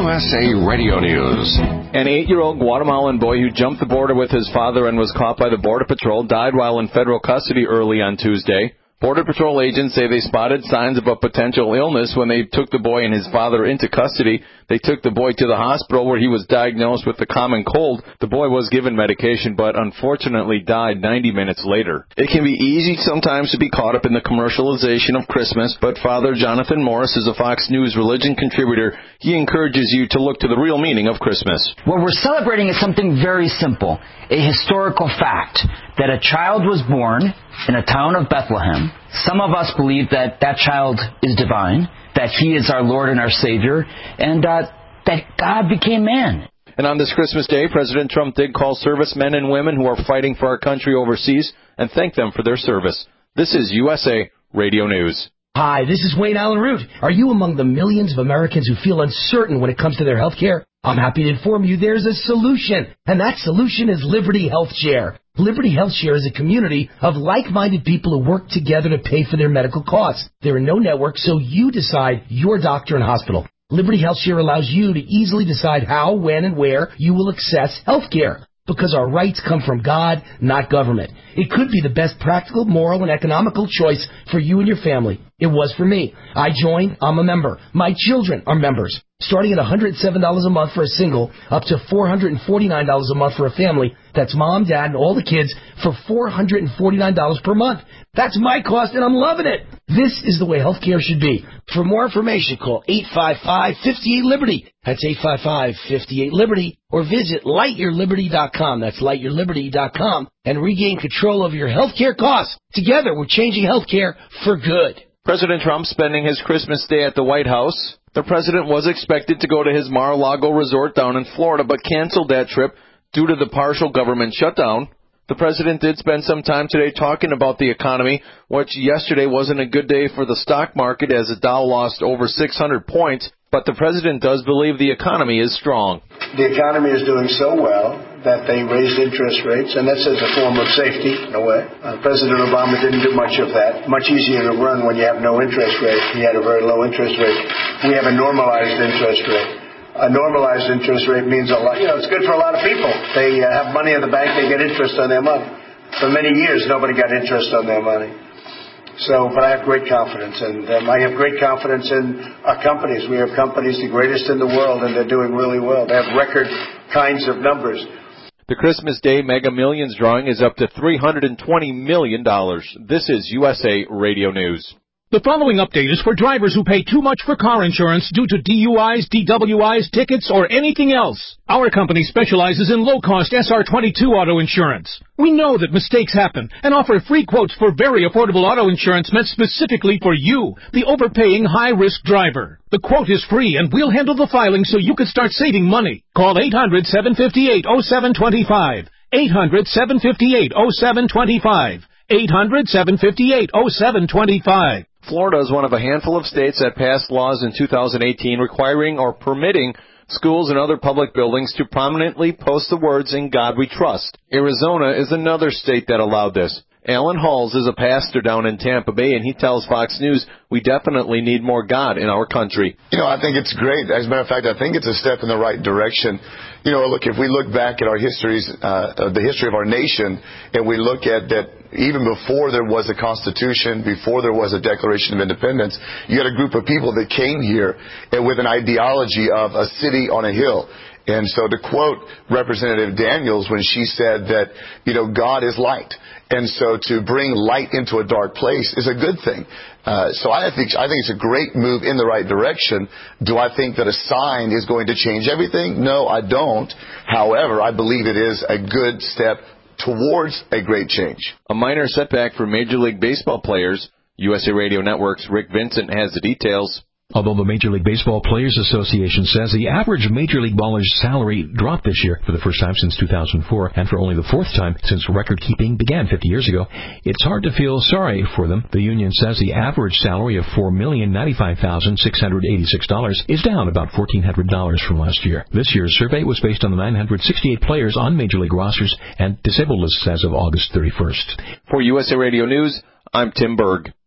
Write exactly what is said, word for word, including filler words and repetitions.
U S A Radio News. An eight-year-old Guatemalan boy who jumped the border with his father and was caught by the Border Patrol died while in federal custody early on Tuesday. Border Patrol agents say they spotted signs of a potential illness when they took the boy and his father into custody. They took the boy to the hospital where he was diagnosed with the common cold. The boy was given medication but unfortunately died ninety minutes later. It can be easy sometimes to be caught up in the commercialization of Christmas, but Father Jonathan Morris is a Fox News religion contributor. He encourages you to look to the real meaning of Christmas. What we're celebrating is something very simple, a historical fact, that a child was born in a town of Bethlehem. Some of us believe that that child is divine, that he is our Lord and our Savior, and uh, that God became man. And on this Christmas Day, President Trump did call servicemen and women who are fighting for our country overseas and thank them for their service. This is U S A Radio News. Hi, this is Wayne Allen Root. Are you among the millions of Americans who feel uncertain when it comes to their health care? I'm happy to inform you there's a solution, and that solution is Liberty Health Share. Liberty Health Share is a community of like-minded people who work together to pay for their medical costs. There are no networks, so you decide your doctor and hospital. Liberty Health Share allows you to easily decide how, when, and where you will access health care, because our rights come from God, not government. It could be the best practical, moral, and economical choice for you and your family. It was for me. I joined. I'm a member. My children are members. Starting at one hundred seven dollars a month for a single, up to four hundred forty-nine dollars a month for a family. That's mom, dad, and all the kids for four hundred forty-nine dollars per month. That's my cost, and I'm loving it. This is the way healthcare should be. For more information, call eight five five, five eight, Liberty. That's eight five five, five eight, Liberty. Or visit light your liberty dot com. That's light your liberty dot com. And regain control of your healthcare costs. Together, we're changing healthcare for good. President Trump spending his Christmas Day at the White House. The president was expected to go to his Mar-a-Lago resort down in Florida, but canceled that trip due to the partial government shutdown. The president did spend some time today talking about the economy, which yesterday wasn't a good day for the stock market as the Dow lost over six hundred points, but the president does believe the economy is strong. The economy is doing so well that they raised interest rates, and that's as a form of safety, in a way. Uh, President Obama didn't do much of that. Much easier to run when you have no interest rate. He had a very low interest rate. We have a normalized interest rate. A normalized interest rate means a lot. You know, it's good for a lot of people. They uh, have money in the bank, they get interest on their money. For many years, nobody got interest on their money. So, but I have great confidence, and um, I have great confidence in our companies. We have companies the greatest in the world, and they're doing really well. They have record kinds of numbers. The Christmas Day Mega Millions drawing is up to three hundred twenty million dollars. This is U S A Radio News. The following update is for drivers who pay too much for car insurance due to D U Is, D W Is, tickets, or anything else. Our company specializes in low-cost S R twenty-two auto insurance. We know that mistakes happen and offer free quotes for very affordable auto insurance meant specifically for you, the overpaying high-risk driver. The quote is free, and we'll handle the filing so you can start saving money. Call eight hundred, seven five eight, oh seven two five. eight hundred, seven five eight, oh seven two five. eight hundred, seven five eight, oh seven two five. Florida is one of a handful of states that passed laws in two thousand eighteen requiring or permitting schools and other public buildings to prominently post the words, "In God We Trust." Arizona is another state that allowed this. Alan Halls is a pastor down in Tampa Bay, and he tells Fox News, we definitely need more God in our country. You know, I think it's great. As a matter of fact, I think it's a step in the right direction. You know, look, if we look back at our histories, uh, the history of our nation, and we look at that even before there was a Constitution, before there was a Declaration of Independence, you had a group of people that came here and with an ideology of a city on a hill. And so to quote Representative Daniels when she said that, you know, God is light. And so to bring light into a dark place is a good thing. Uh, so I think I think it's a great move in the right direction. Do I think that a sign is going to change everything? No, I don't. However, I believe it is a good step towards a great change. A minor setback for Major League Baseball players. U S A Radio Network's Rick Vincent has the details. Although the Major League Baseball Players Association says the average Major League baller's salary dropped this year for the first time since two thousand four and for only the fourth time since record-keeping began fifty years ago, it's hard to feel sorry for them. The union says the average salary of four million ninety-five thousand six hundred eighty-six dollars is down about fourteen hundred dollars from last year. This year's survey was based on the nine hundred sixty-eight players on Major League rosters and disabled lists as of August thirty-first. For U S A Radio News, I'm Tim Berg.